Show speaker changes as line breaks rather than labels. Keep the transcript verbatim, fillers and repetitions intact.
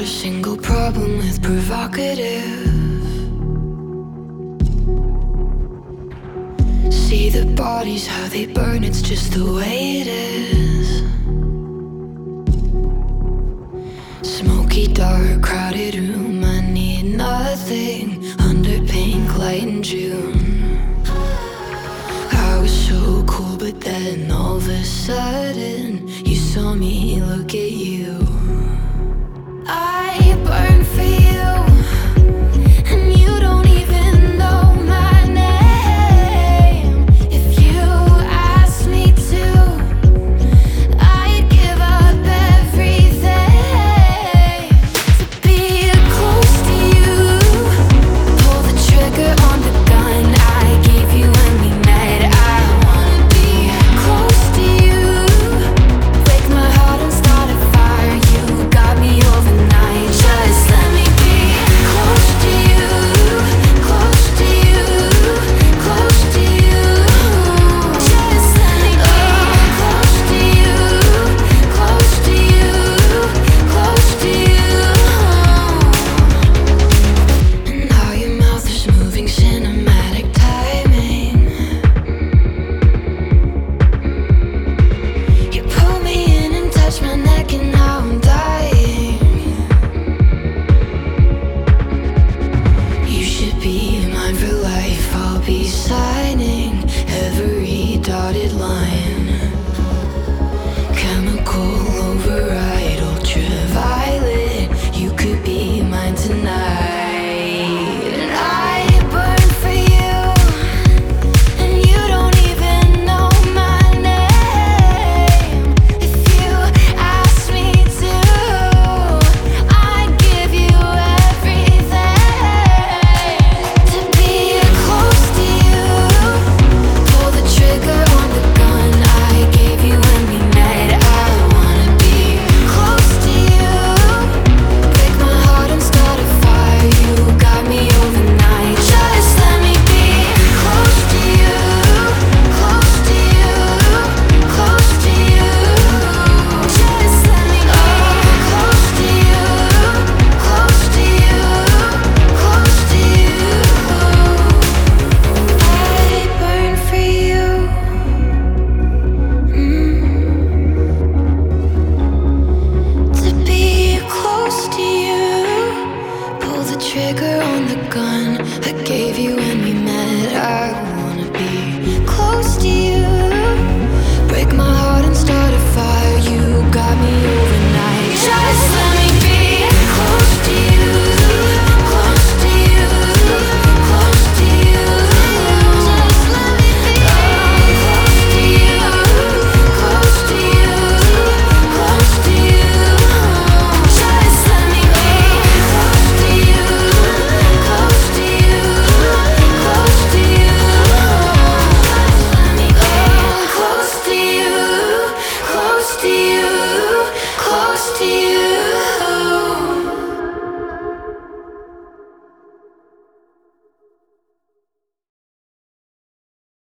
a single problem with provocative. See the bodies, how they burn, it's just the way it is. Smoky, dark, crowded room, I need nothing under pink light in June. I was so cool, but then all of a sudden you saw me look at you.